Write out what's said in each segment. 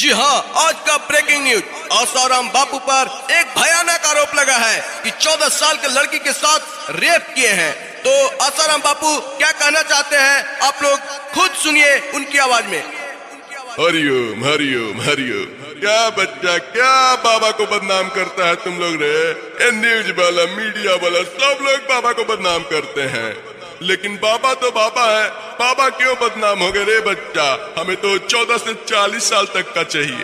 जी हाँ, आज का ब्रेकिंग न्यूज। आसाराम बापू पर एक भयानक आरोप लगा है कि 14 साल के लड़की के साथ रेप किए हैं। तो आसाराम बापू क्या कहना चाहते हैं, आप लोग खुद सुनिए उनकी आवाज में। हरिओम हरिओम हरिओम। क्या बच्चा क्या बाबा को बदनाम करता है तुम लोग रे। ये न्यूज वाला मीडिया वाला सब लोग बाबा को बदनाम करते हैं, लेकिन बाबा तो बाबा है। बाबा क्यों बदनाम हो गए रे बच्चा। हमें तो 14 से 40 साल तक का चाहिए।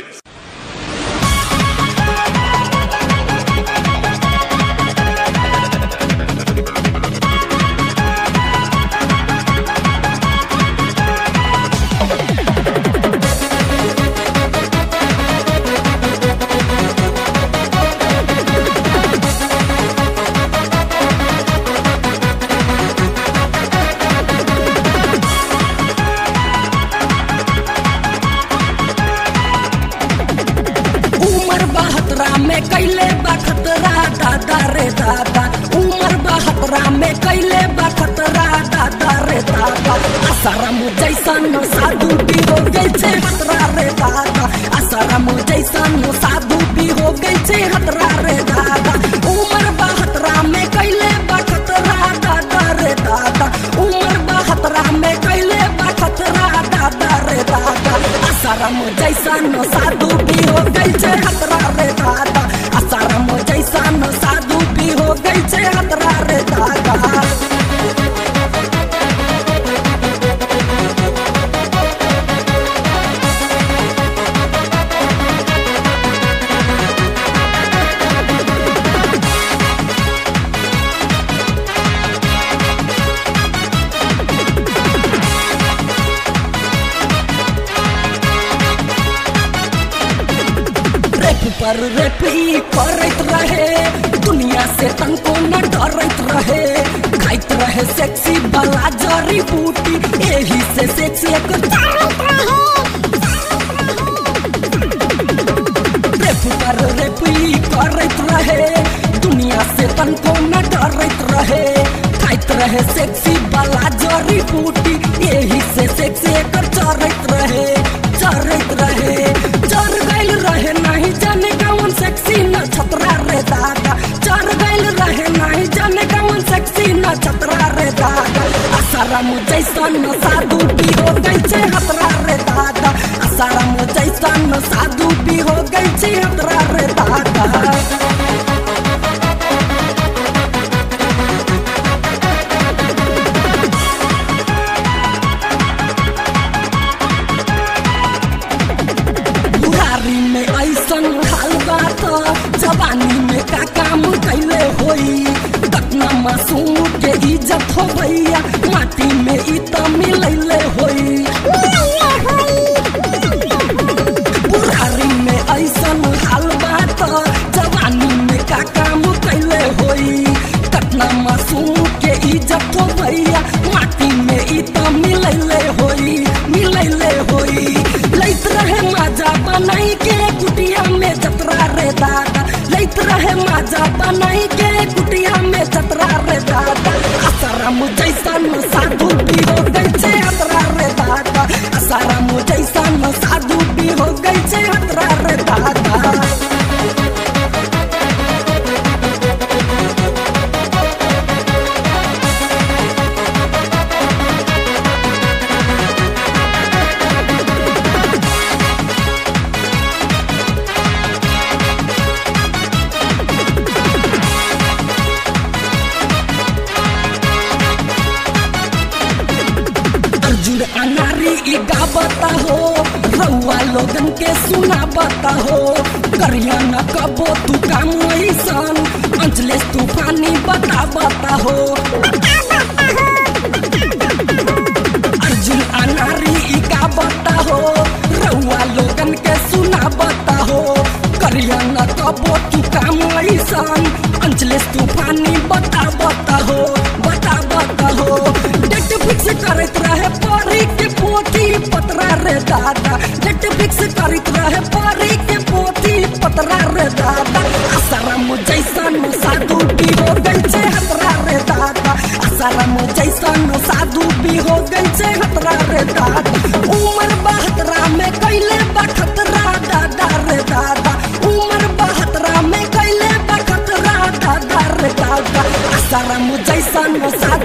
में कैले बा खतरा दादा रे दादा, उमर 72 में कैले बा खतरा दादा रे दादा। आसाराम जैसन साधु भी हो गई छे खतरा रे दादा, आसाराम जैसन साधु भी हो गई छे खतरा रे दादा। उमर 72 में कैले बा खतरा दादा रे दादा, उमर 72 में कैले बा खतरा दादा रे दादा। आसाराम जैसन साधु भी हो गई छे खतरा रे दादा, आसाराम जैसन साधु भी हो गई छे खतरा रे दादा। पर रेप ही करत रहे, दुनिया से तनको न डरत रहे। खाइत रहे सेक्सी वाला जड़ी बूटी, यही से सेक्सी एक रेप पर रेप ही करत रहे, दुनिया से तनको न डरत रहे। खाइत रहे सेक्सी वाला जड़ी बूटी, यही से सेक्सी एक चरत रहे चरत रहे। चर गइल रहे नहीं जाने कौन सेक्सी न छतरा रे दादा, चर गइल रहे नहीं जाने कौन सेक्सी न छतरा रे दादा। आसाराम जैसन साधु भी हो गई छे खतरा रे दादा, आसाराम जैसन साधु भी हो गई छे खतरा रे दादा। में ऐसन हाल बात, जवानी में का काम कैले होई। कतना मासूम के इज्जत हो भैया, माटी में इ त मिलैले होई। बुढ़ारी में ऐसन हाल बात, जवानी में का काम कैले होई। कतना मासूम के इज्जत हो भैया, माटी में इ त मिलैले होई मिलैले होई। लैत रहे माजा बनाई के कुटिया में जतरा रे दादा, लैत रहे माजा बनाई के कुटिया में जतरा रे दादा। आसाराम जैसन साधु भी हो गई छे खतरा रे दादा, आसाराम जैसन साधु भी हो गई छे खतरा रे दादा। अनारी ई गावता हो, रउआ लोगन के सुनावता हो। करिया न कबो तू काम ऐसन, अंजलेस तूफानी बतावता हो। अर्जुन अनारी ई गावता हो, रउआ लोगन के सुनावता हो। करिया न कबो तू काम ऐसन, अंजलेस तूफानी बतावता हो बतावता हो। डेट फिक्स करत रहे परी के पोथी पतरा रे दादा, डेट फिक्स करत रहे परी के पोथी पतरा रे दादा। आसाराम जैसन साधु भी हो गई छे खतरा रे दादा, आसाराम जैसन साधु भी हो गई छे खतरा रे दादा। उमर 72 में कैले बा खतरा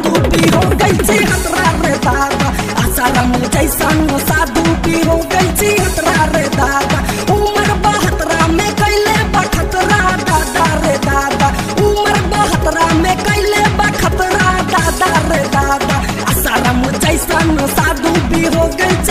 साधु भी हो गई छी हतरा रे दादा आसाराम जैसन साधु भी हो गई छी हतरा रे दादा उमर 72 में कैले बखतरा दादा रे दादा उमर 72 में कैले बखतरा दादा रे दादा आसाराम जैसन साधु भी हो गई